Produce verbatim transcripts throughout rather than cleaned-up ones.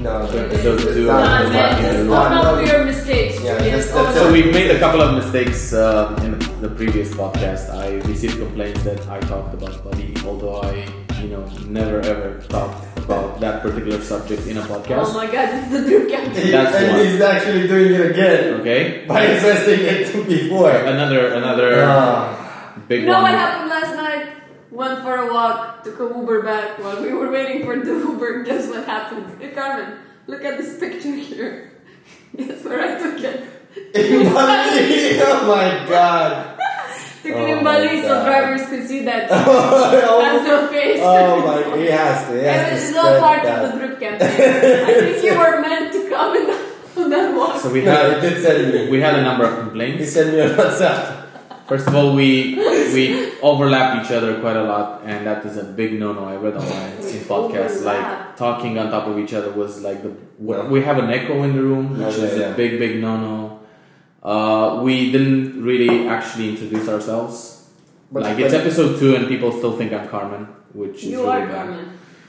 No, So no, episode it's two not- is it's not not- in the it's room. not- Own up to your mistakes. Yeah, Julian. that's- Own that's- up. So we've made a couple of mistakes uh, in the, the previous podcast. I received complaints that I talked about Buddy, although I, you know, never ever talked about that particular subject in a podcast. Oh my god, this is the Drew campaign. That's and one. he's actually doing it again Okay. by addressing it before. Another another Ah. big You know one. what happened last night? Went for a walk, took a Uber back while we were waiting for the Uber. Guess what happened? Hey Carmen, look at this picture here. Guess where I took it? In Bali! Oh my god! Took it Oh in my Bali so God. drivers could see that oh, as a face. oh my, he has to, he has to It was all spread part that. of the group campaign. I think you were meant to come in that, on that walk. So we No, had he did send me. we had a number of He complaints. sent me a WhatsApp. First of all, we we overlap each other quite a lot, and that is a big no-no. I read online in podcasts, like Overlap. talking on top of each other was like the we have an echo in the room, which Okay, is yeah. a big big no-no. Uh, we didn't really actually introduce ourselves. But- like it's but- episode two, and people still think I'm Carmen, which is You really are bad. Carmen.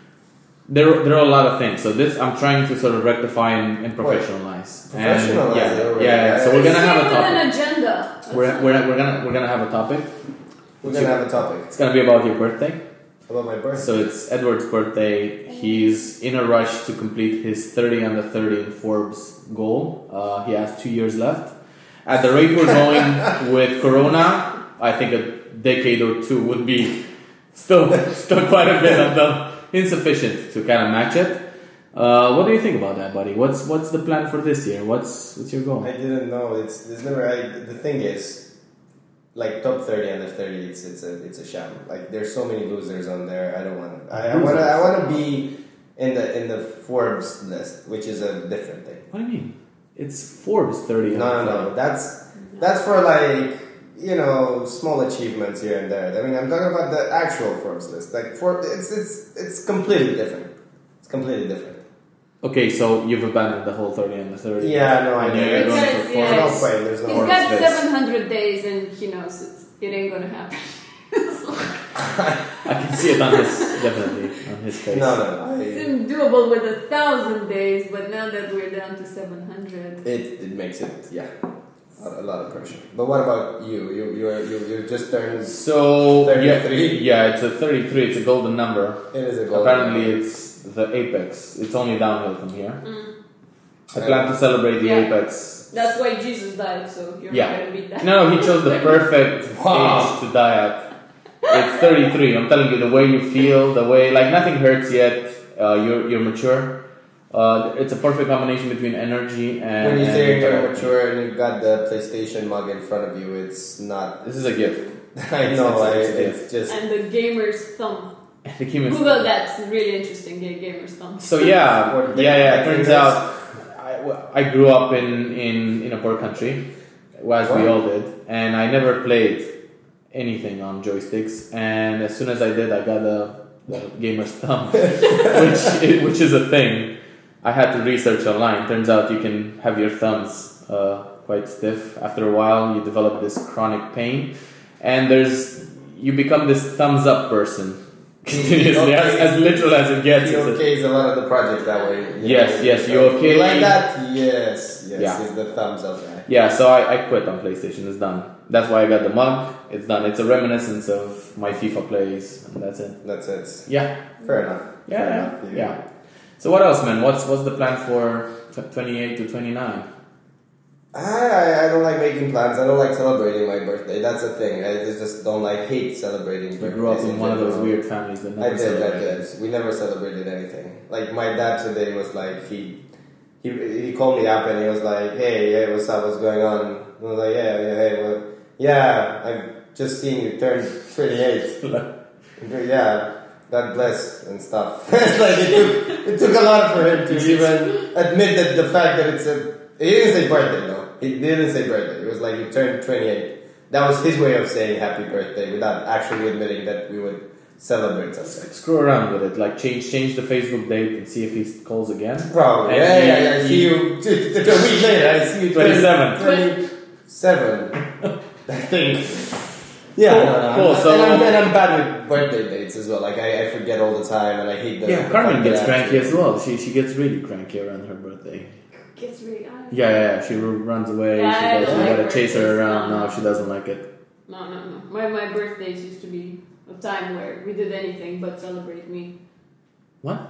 There, there are a lot of things. So this, I'm trying to sort of rectify and, and professionalize. And, Professionalize yeah, it already. yeah, yeah. So we're gonna Stay have a with topic. an agenda. That's We're, all. we're, we're gonna we're gonna have a topic. We're gonna have a topic It's gonna be about your birthday. about my birthday. So it's Edward's birthday. He's in a rush to complete his thirty under thirty in Forbes goal. Uh, he has two years left. At the rate we're going with Corona, I think a decade or two would be still still quite a bit undone, insufficient to kind of match it. Uh, what do you think about that, buddy? What's what's the plan for this year? What's what's your goal? I didn't know. It's there's never. I, the thing is, like top thirty under thirty, it's it's a it's a sham. Like there's so many losers on there. I don't want. I, I want to. I want to be in the in the Forbes list, which is a different thing. What do you mean? It's Forbes thirty. No, no, no. That's that's for like you know small achievements here and there. I mean, I'm talking about the actual Forbes list. Like for it's it's it's completely different. It's completely different. Okay, so you've abandoned the whole thirty under thirty. Yeah, no, I And do. you're going Yes, for yes. There's Forbes. no point. There's no He's point. got Forbes seven hundred days and he knows it's, it ain't gonna happen. It's like- I can see it on his definitely on his face. No, no, no. it It, seemed doable with a thousand days, but now that we're down to seven hundred. it, it makes it, yeah, a, a lot of pressure. But what about you? You you are, you, you just turned. So thirty-three? Yeah, yeah, it's a thirty-three. It's a golden number. It is a goal. Apparently, it's the apex. It's only downhill from here. Mm. I plan to celebrate the Yeah. apex. That's why Jesus died, so you're Yeah. not gonna beat that. No, he chose the perfect Wow. age to die at. It's thirty-three. I'm telling you, the way you feel, the way like nothing hurts yet. Uh, you're you're mature. Uh, it's a perfect combination between energy and. When you and say you're intellect. mature and you've got the PlayStation mug in front of you, it's not. This is a gift. I know. I, It's- it's- it's just. And the gamer's thumb. The key is- Google that. It's really interesting. Ga- Gamer's thumb. So yeah, What- yeah, yeah. It what turns fingers? out I, well, I grew up in, in, in a poor country, as we What? all did, and I never played anything on joysticks. And as soon as I did, I got a, a gamer's thumb, which i- which is a thing. I had to research online. Turns out you can have your thumbs uh, quite stiff. After a while, you develop this chronic pain, and there's you become this thumbs up person. Continuously, as, as literal as it gets. He It's a- okays a lot of the projects that way. you Yes, know. yes, you okay? You like that? Yes, yes. Yeah. He's the thumbs up guy. Yeah, so I, I quit on PlayStation. It's done. That's why I got the mug. It's done. It's a reminiscence of my FIFA plays, and that's it. That's it. Yeah, Fair enough. yeah, Fair yeah. enough. You- yeah. So what else, man? What's what's the plan for t- twenty-eight to twenty-nine? I, I I don't like making plans. I don't like celebrating my birthday. That's the thing. I just just don't like hate celebrating You birthdays. grew up in one of those general. weird families that I never did, I celebrated. did. We never celebrated anything. Like my dad today was like he he he called me up and he was like, hey, hey, what's up? What's going on? I was like, yeah, yeah, hey, well, yeah. I've just seen you turn twenty-eight. Yeah, God bless and stuff. It's like it took it took a lot for him to even admit that the fact that it's a. He didn't say birthday though. He didn't say birthday. It was like you turned twenty-eight. That was his way of saying happy birthday without actually admitting that we would celebrate something. Screw around with it. Like change change the Facebook date and see if he calls again. Probably. And Yeah, he- yeah, yeah. I see he- you t- t- a week later. I see you turn twenty-seven. twenty-seven. I think. Yeah, Cool, no, no, cool, I'm, so- and, I'm, and I'm bad with birthday dates as well. Like I, I forget all the time, and I hate the. Yeah, Carmen the gets cranky attitude. as well. She she gets really cranky around her birthday. Gets really hard. Yeah, yeah, yeah. She r- runs away. Yeah, she I does, don't you like gotta chase her birthdays. around. No, No, no. she doesn't like it. No, no, no. My my birthdays used to be a time where we did anything but celebrate me. What?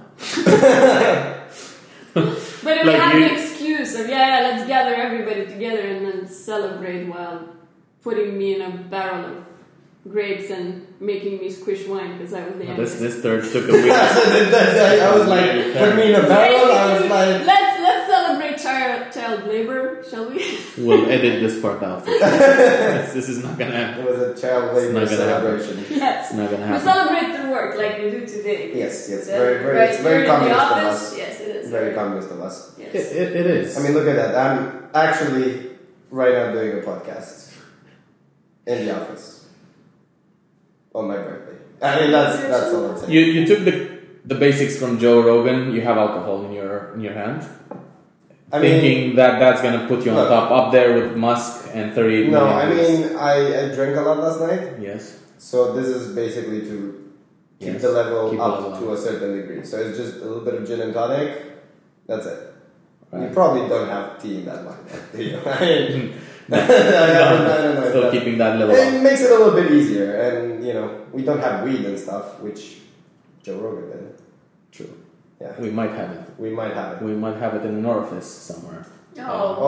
But it Like would have you- an excuse of yeah, yeah, let's gather everybody together and then celebrate while putting me in a barrel of grapes and making me squish wine because I was the Oh, youngest. this this third took a week. I was like, put me in a barrel. I was like, let's let's celebrate child child labor, shall we? We'll edit this part out. this, this is not gonna it happen. was a child It's labor not gonna celebration. Yes. It's not gonna We happen. celebrate through work like we do today. Yes, yes, So, very, very, right it's very here in the communist of office. us. Yes, it is. Very communist of us. Yes. It, it, it is. I mean, look at that. I'm actually right now doing a podcast in the office on my birthday. I mean, that's that's all I'm saying. you you took the the basics from Joe Rogan. You have alcohol in your in your hand, I mean, thinking that that's gonna put you on look. top, up there with Musk and thirty-eight no, million I views. mean, I, I drank a lot last night, Yes. so this is basically to keep Yes. the level Keep the up level to up. a certain degree. So it's just a little bit of gin and tonic. That's it. You Right. probably don't have tea in that much, do you? I mean, No. I don't, I don't know. if Still that- keeping that level It up. makes it a little bit easier, and you know, we don't have weed and stuff, which Joe Rogan did. True. Yeah, We might have it. we might have it. We might have it in an orifice somewhere. Oh.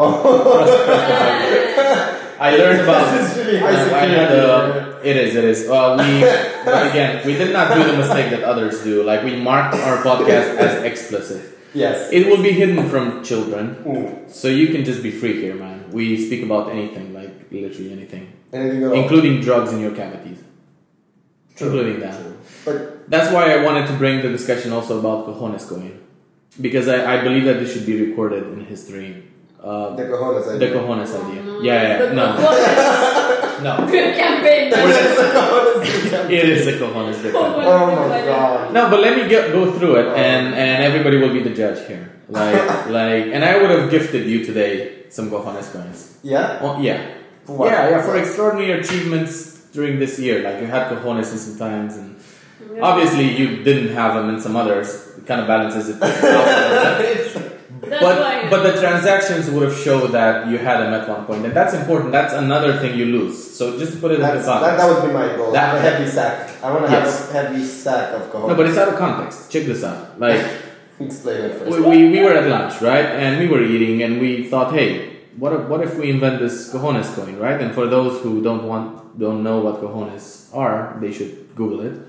Oh, I learned about this is really high I, I had security. a, it is, it is. Well, we, but again, we did not do the mistake that others do. Like, we marked our podcast as explicit. Yes. It will be hidden from children, Ooh. so you can just be free here, man. We speak about anything, like literally anything, Anything at all. including drugs in your cavities. True. Including that. True. But That's why I wanted to bring the discussion also about cojones going, because I, I believe that this should be recorded in history. Uh, the cojones the idea. cojones idea. No, Yeah, yeah, the no, cojones. no. Good campaign. It's the cojones. It is the cojones. Good time. Oh my god. No, but let me get, go through it, and, and everybody will be the judge here. Like, like, and I would have gifted you today some cojones coins. Yeah? Oh, yeah. For what? Yeah, yeah, for extraordinary achievements during this year. Like, you had cojones in some times, and obviously you didn't have them in some others. It kind of balances it out. It's- That's But, why. but the transactions would have showed that you had them at one point, and that's important. That's another thing you lose. So just to put it in That's, context. that, that would be my goal. That- a heavy sack. I want to Yes. have a heavy sack of cojones. No, but it's out of context. Check this out. Like, Explain it first. we, we, we were at lunch, right? And we were eating, and we thought, hey, what if, what if we invent this cojones coin, right? And for those who don't want, don't know what cojones are, they should Google it.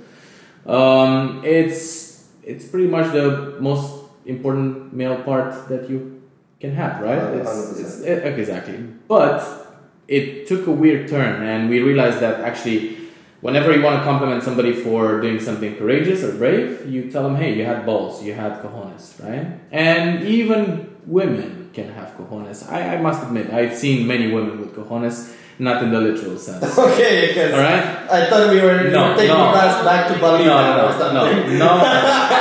Um, it's it's pretty much the most important male part that you can have, right? Uh, It's, one hundred percent. it's it, exactly. But it took a weird turn, and we realized that actually, whenever you want to compliment somebody for doing something courageous or brave, you tell them, hey, you had balls, you had cojones, right? And even women can have cojones. I, I must admit, I've seen many women with cojones, not in the literal sense. Okay, because Alright? I thought we were, we No, were taking no. us back to Bali No, now or no, something. no, no,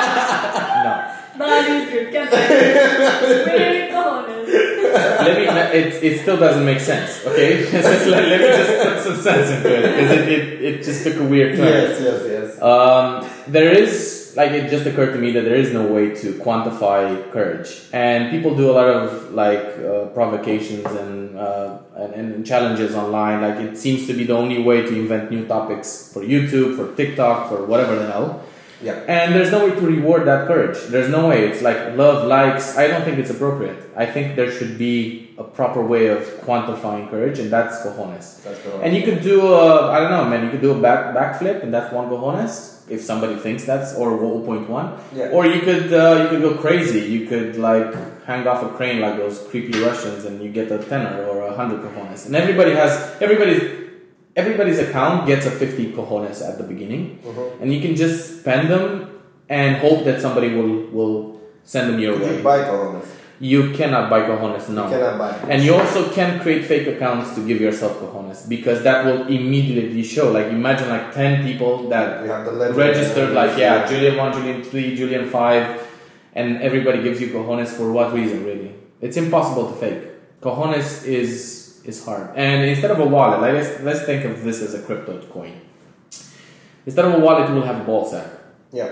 no. Bali, good campaign. Really cojones. Let me. It, it still doesn't make sense. Okay, So let, let me just put some sense into it because it, it, it just took a weird turn. Yes, yes, yes. Um, there is, like, it just occurred to me that there is no way to quantify courage, and people do a lot of like uh, provocations and, uh, and and challenges online. Like, it seems to be the only way to invent new topics for YouTube, for TikTok, for whatever the hell. Yeah. And there's no way to reward that courage. There's no way. It's like love, likes. I don't think it's appropriate. I think there should be a proper way of quantifying courage, and that's cojones. That's correct. And you could do a, I don't know, man, you could do a back backflip, and that's one cojones, if somebody thinks that's, or zero point one. Yeah. Or you could uh, you could go crazy. You could like hang off a crane like those creepy Russians, and you get a tenner or a hundred cojones. And everybody has, everybody's, everybody's account gets a fifty cojones at the beginning. Mhm. And you can just spend them and hope that somebody will, will send them your Could way. you buy cojones? You cannot buy cojones, no. You cannot buy. And you also can create fake accounts to give yourself cojones, because that will immediately show. Like, imagine like ten people that We have the legend. registered, like, yeah, Julian one, Julian three, Julian five, and everybody gives you cojones for what reason, really? It's impossible to fake. Cojones is is hard. And instead of a wallet, like let's let's think of this as a crypto coin. Instead of a wallet, you will have a ball sack. Yeah.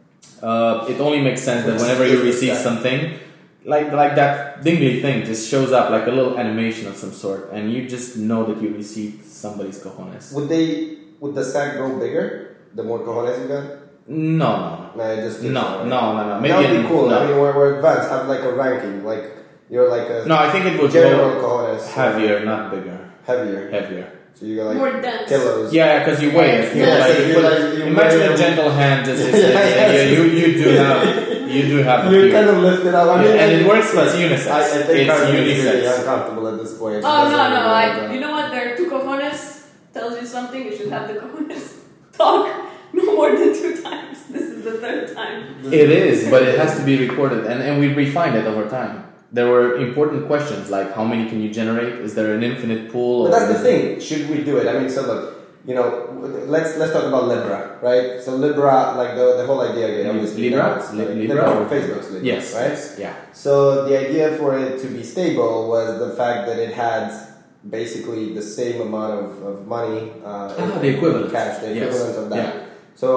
Uh, it only makes sense that It's whenever you just receive that. something, like like that dingly thing just shows up like a little animation of some sort, and you just know that you received somebody's cojones. Would they? Would the sack grow bigger the more cojones you got? No, no, No, it just no, keeps no, going. no, no, no. Maybe That would in- be cool. no. I mean, we're, we're advanced. Have like a ranking. Like you're like a No, I think it would general grow cojones. heavier, not bigger, Heavier. heavier. So you got like More dense. kilos. Yeah, because you weigh it. You Yeah, like, so you you put- like- you imagine weigh a it. gentle hand just. Yeah, just yeah, yeah. you you do have you do have a You few. kind of lift it up. I mean, Yeah, and it it's works, like- it's unisex. I, I think It's Carmen is unisex. really uncomfortable at this point. She Oh doesn't no no! really I like that. you know what? There are two cojones. Tells you something. You should have the cojones talk no more than two times. This is the third time. It is, but it has to be recorded, and, and we refine it over time. There were important questions like how many can you generate? Is there an infinite pool? But or that's the is- thing. Should we do it? I mean, so look, you know, let's let's talk about Libra, right? So Libra, like the the whole idea again, obviously, Libra? now it's like Li- Libra Libra, or- Facebook's Libra, Yes. right? yes, Yeah. So the idea for it to be stable was the fact that it had basically the same amount of, of money, uh, in- Ah, the equivalent. cash, the Yes. equivalent of that. Yeah. So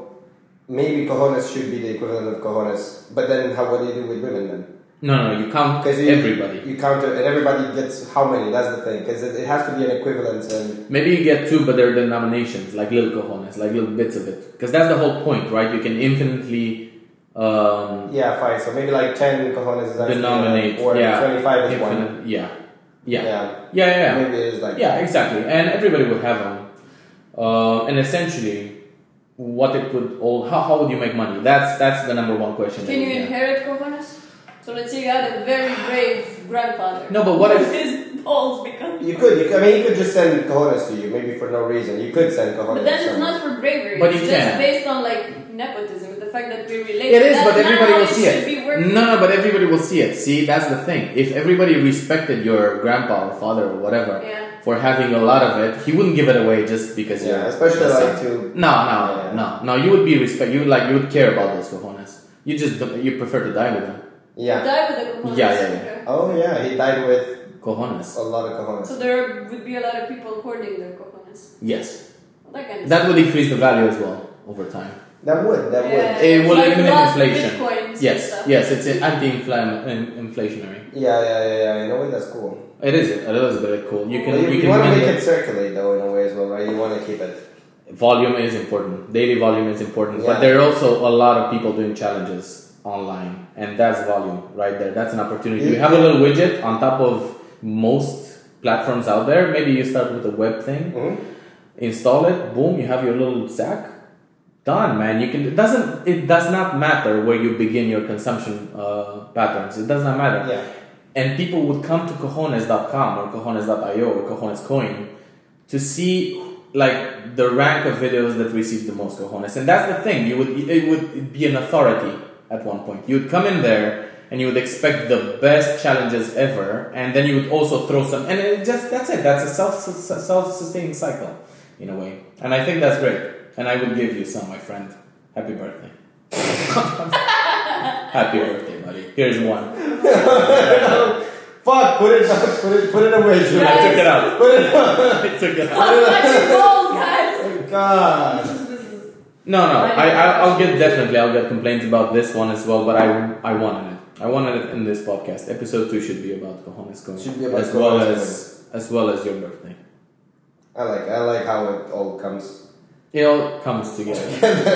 maybe cojones should be the equivalent of cojones, but then how what do you do with women then? No, no, you count Because you, everybody. you count it, and everybody gets how many? That's the thing, because it, it has to be an equivalence. And Maybe you get two, but they're denominations, like little cojones, like little bits of it. Because that's the whole point, right? You can infinitely um, yeah, fine. So maybe like ten cojones is actually denominate. uh, or yeah. twenty-five is one. infinite, Yeah. Yeah. Yeah. Yeah, yeah, yeah. Maybe it is like Yeah, exactly. And everybody would have them. Uh, and essentially, what it would all, how, how would you make money? That's that's the number one question. Can that you we get. inherit cojones? So let's say you had a very brave grandfather. No, but what if- his balls become? You could, you could. I mean, you could just send cojones to you, maybe for no reason. You could send cojones. But then to it's someone. not for bravery. But it's you just can. based on like nepotism, the fact that we relate. It is, That's but not everybody how will see should it. Be working. No, no, but everybody will see it. See, that's the thing. If everybody respected your grandpa or father or whatever Yeah. for having a lot of it, he wouldn't give it away just because Yeah, you're especially the like son. to. No, no, Yeah. no, no. You would be respect. You like you would care about those cojones. You just don't- you prefer to die with them. Yeah. Die with the cojones. Yeah, yeah, yeah. Okay. Oh yeah, he died with Cojones. a lot of cojones. So there would be a lot of people hoarding their cojones. Yes, That kind of that would increase the value as well over time. That would. That Yeah. would. It It's will like eliminate lost inflation. Bitcoins and Yes, stuff. yes, it's anti-inflationary. Yeah, yeah, yeah, yeah. In a way, that's cool. It is. It is very cool. You can. But you, you you can want to handle- make it circulate though, in a way as well, right? You want to keep it. Volume is important. Daily volume is important. Yeah. But there are also a lot of people doing challenges online, and that's volume right there. That's an opportunity. You have a little widget on top of most platforms out there. Maybe you start with a web thing, Mhm. install it, boom, you have your little sack. Done, man. You can. It doesn't. It does not matter where you begin your consumption uh, patterns. It does not matter. Yeah. And people would come to cojones dot com or cojones dot io or cojones coin to see like the rank of videos that receive the most cojones. And that's the thing. You would it would be an authority at one point. You would come in there and you would expect the best challenges ever, and then you would also throw some. And it just that's it. That's a self self sustaining cycle in a way. And I think that's great. And I will give you some, my friend. Happy birthday. Happy birthday, buddy. Here's one. Fuck! Put it, put it, put it away, Julie. I took it out. Put it. I took it out. Stop touching balls, guys! Oh, God. This is- this is- No, no. I, I, I'll get definitely. I'll get complaints about this one as well. But I, I wanted it. I wanted it in this podcast. Episode two should be about cojones going, Should be about as well cojones as as well as your birthday. I like, I like how it all comes. It all comes together.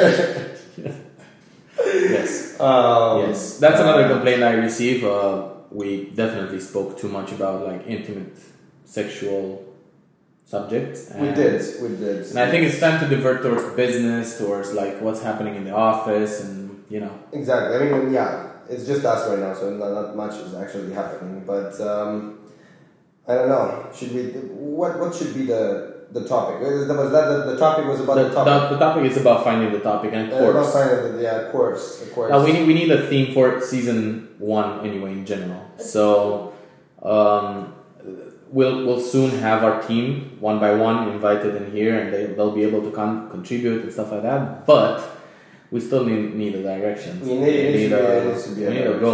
Yes, Um, yes. That's another complaint I receive. Uh, we definitely spoke too much about like intimate sexual subjects. We and- did, we did. And I think it's time to divert towards business, towards like what's happening in the office, and you know. Exactly. I mean, yeah, it's just us right now, so not, not much is actually happening. But um, I don't know. Should we? What What should be the the topic? Was that was that the, the topic was about The, the, topic? the, the topic is about finding the topic and Uh, not course. finding the, yeah, course, of course. Now we need we need a theme for season one anyway in general. So um, we'll we'll soon have our team one by one invited in here, and they they'll be able to con- contribute and stuff like that. But we still need need a direction. We need- it needs to be- a, it needs to be a we need a direction. goal.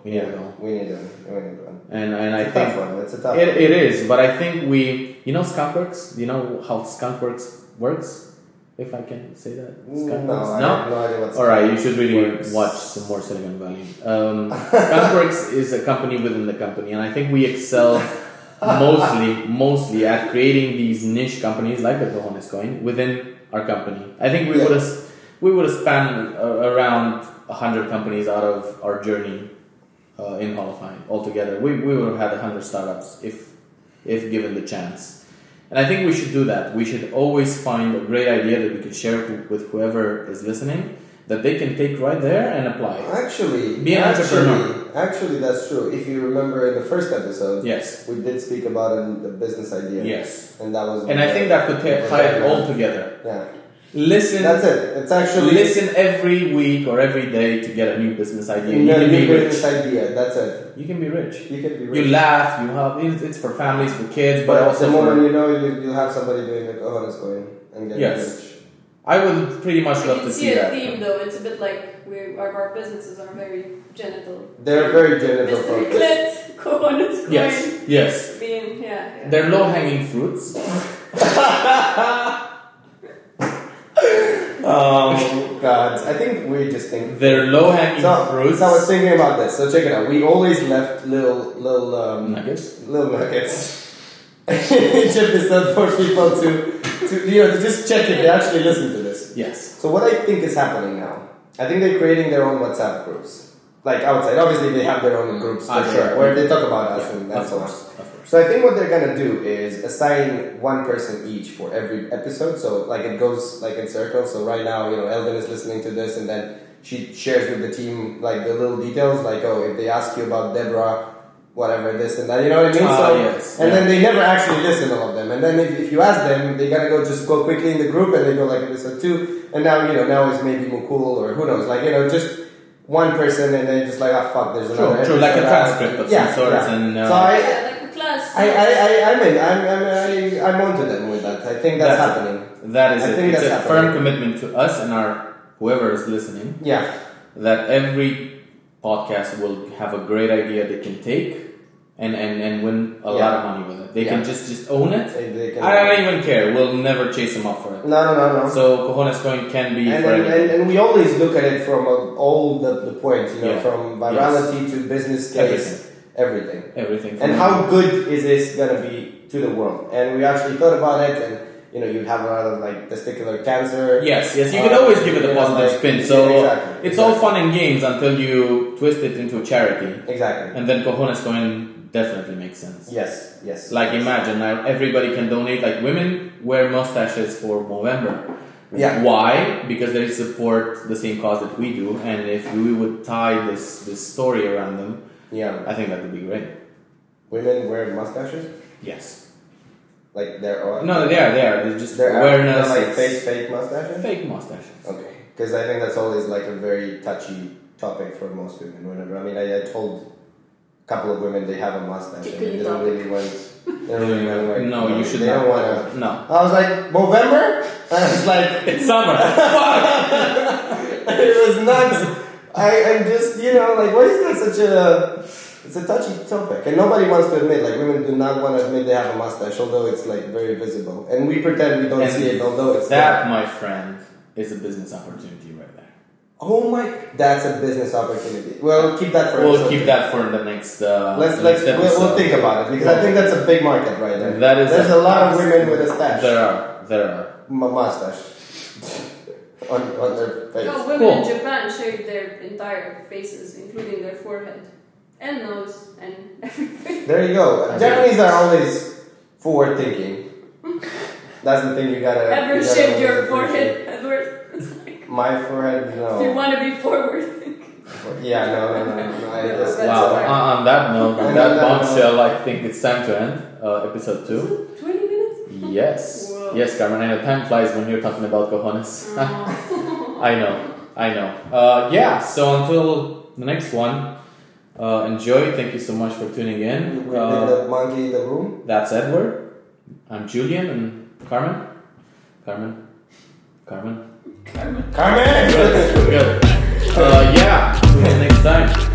We need to go. We need to. We need to. And and I It's a think tough one. It's a tough it, one. it is, but I think we, you know, Skunkworks. Do you know how Skunkworks works? If I can say that. Skunkworks? No, I no. have no idea what's. All right, you should really Works. watch some more Silicon Valley. Um, Skunkworks is a company within the company, and I think we excel mostly, mostly at creating these niche companies like the Cojones Coin within our company. I think we Yeah. would have we would have spanned uh, around a hundred companies out of our journey uh, in Holofine altogether. We we would have had a hundred startups if if given the chance. And I think we should do that. We should always find a great idea that we can share who- with whoever is listening, that they can take right there and apply. Actually, Be an actually, entrepreneur. actually, that's true. If you remember in the first episode, Yes. we did speak about a, a business idea. Yes. And that was. And I think that could ta- tie it all together. Yeah. Listen. That's it. It's actually. Listen every week or every day to get a new business idea. You You know, can new be rich. business idea. That's it. You can be rich. You can be rich. You laugh. You have. It's it's for families, for kids, but, But also the for, moment you know, you you'll have somebody doing the Cojones Coin and getting Yes. rich. I would pretty much You love can to see see a that. theme though. It's a bit like we our, our businesses are very genital. They're very genital Mister focused. Clit, Cojones Coin. Yes. Yes. Being yeah. yeah. They're low hanging fruits. Oh God! I think we just think. They're low hanging So, fruits. so I was thinking about this. So check it out. We always left little little um, Nuggets. little nuggets each episode for people to to you know to just check if they actually listen to this. Yes. So what I think is happening now, I think they're creating their own WhatsApp groups, like outside. Obviously, they have their own groups Ah, where- sure. where they talk about us Yeah, and, and of so on. course. Of course. So I think what they're gonna do is assign one person each for every episode. So like it goes like in circles. So right now, you know, Eldon is listening to this, and then she shares with the team like the little details, like oh, if they ask you about Deborah, whatever this and that, you know what I mean? Ah, so yes, and yeah. then they never actually listen all of them. And then if, if you ask them, they gotta go just go quickly in the group, and they go like episode two, and now you know now it's maybe Mukul or who knows, like you know just. One person and then just like ah fuck, there's True, another. true, like a episode out. transcript of yeah, some sorts, yeah. and uh, so I, Yeah, like a class. I, I, I, I'm in. I'm, I'm, I, I'm onto them with that. I think that's, That's- happening. that is I it. think It's that's a happening. firm commitment to us and our whoever is listening Yeah. that every podcast will have a great idea they can take and, and, and win a Yeah. lot of money with it. They can Yeah. just just own it. They, they can, I don't even care. We'll never chase them up for it. No, no, no, no. So Cojones Coin can be and, for and, everything. and, and we always look at it from uh, all the, the points, you know, Yeah. from virality to business case, everything. everything. And from- how good is this gonna be to the world? And we actually thought about it, and you know, you'd have a lot of like testicular cancer. Yes, yes, you Uh, can always give it a you know, positive like- spin. So yeah, exactly, it's all exactly. fun and games until you twist it into a charity. Exactly. And then Cojones Coin definitely makes sense. Yes, yes. Like imagine now everybody can donate. Like women wear mustaches for November. Yeah. Why? Because they support the same cause that we do, and if we would tie this this story around them, Yeah. I think that would be great. Women wear mustaches? Yes. Like they're all No, they are. They are. They're just They're awareness. they're like it's fake, fake mustaches. fake mustaches. Okay, because I think that's always like a very touchy topic for most women. Whenever I mean, I, I told a couple of women they have a mustache and they don't really want. They don't really want to. No, you should They not. don't want to. No. I was like November. I was like, It's summer. it was nuts. I am just you know like why is that such a it's a touchy topic and nobody wants to admit like women do not want to admit they have a mustache although it's like very visible and we pretend we don't And see it although it's That, there. my friend, is a business opportunity right there. Oh my, that's a business opportunity. Well, keep that for We'll episode keep two. that for the next. Uh, Let's the let's next we'll, we'll episode. think about it because I think that's a big market right there. That is There's a- a, lot of women with a stash, There are. There are. M- mustache on on their face. No, women Cool. in Japan shave their entire faces, including their forehead and nose and everything. There you go. Okay. Japanese are always forward thinking. That's the thing you gotta. Ever you gotta shaved always your appreciate. forehead, Edward? It's like, My forehead, no. if you want to be forward thinking. Yeah, no, no, no, no. I No, just, that's Wow. alright. On, on that note, on And that on that bombshell, I think it's time to end uh, episode two. twenty minutes? Yes. Whoa. Yes, Carmen. I know time flies when you're talking about cojones. Oh. I know. I know. Uh, yeah. So until the next one, uh, enjoy. Thank you so much for tuning in. with Uh, the monkey in the room. That's Edward. I'm Julian and Carmen. Carmen. Carmen. Carmen! Good. Good. Uh, yeah. Until next time.